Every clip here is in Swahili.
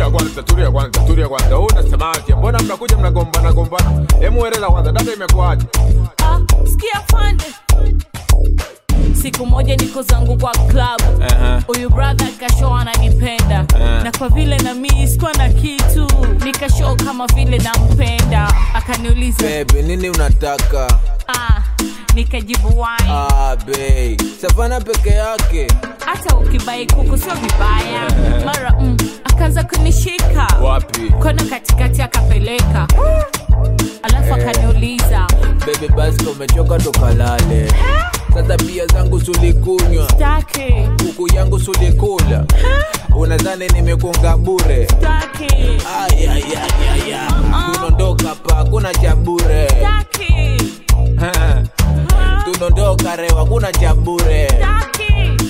Tulia kwanza. Unasemaje? Mbona mnakuja mnagombana? Eleza kwanza, dada imekuaje? Sikia fande. Siku moja niko zangu kwa club. Huyu brother kashow ananipenda. Na kwa vile na mimi sikuwa na kitu, nikashow kama vile nampenda. Akaniuliza, "Baby, nini unataka?" Nikajibu wine. Babe, Savana peke yake. Hata ukibai kuku sio vibaya. Mara akaanza kunishika. Wapi? Kona katikati akapeleka. Alafu akaniuliza, "Baby, basi umechoka tukalale." Sasa pia zangu sulikunywa. Staki. Kuku yangu sulikula. Unadhani nimekonga bure? Staki. Tunondoka hapa, kuna cha bure. Staki. Tunondoka rewa, kuna cha bure. Staki.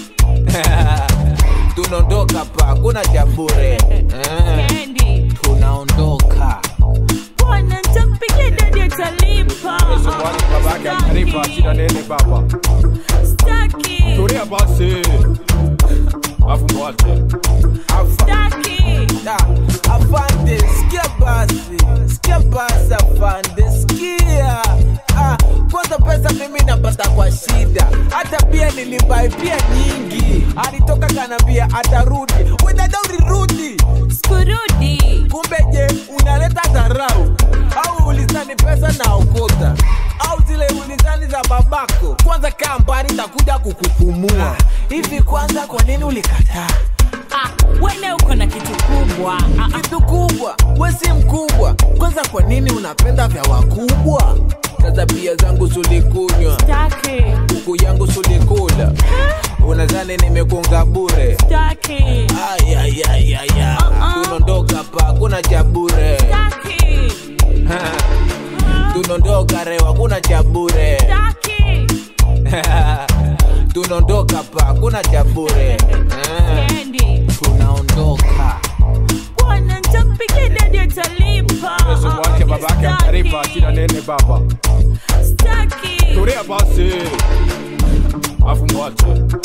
Tunondoka hapa, kuna cha bure. Candy. Tunaondoka. Bwana nitakupigia dadi atalipa. Swali babake atalipa, shida nene baba. Staki. Tulia basi. Afu mwache. Staki. Afande, sikia basi afande, sikia. Kwanza pesa mimi napata kwa shida. Hata pia nilibai pia nyingi. Alitoka kanambia atarudi. Wewe dada ulirudi. Sikurudi. Kumbe je, unaleta dharau? Au ulizani pesa na okota? Au zile ulizani za babako? Kwanza kaa mbali nitakuja kukupumua. Hivi kwanza kwa nini ulikataa? Wewe uko na kitu kubwa. Kitu kubwa? Wewe si mkubwa. Kwanza kwa nini unapenda vya wakubwa? Sasa pia zangu sulikunywa. Staki. Kuku yangu sulikula. Unadhani nimekonga bure? Staki. Tunondoka hapa, kuna cha bure. Staki. Tunondoka rewa, kuna cha bure. Staki. Tunondoka hapa, kuna cha bure. Candy. Tunaondoka. Bwana nitakupigia dadi atalipa. Swali babake atalipa, shida nene baba. Staki. Tulia basi. Afu mwache.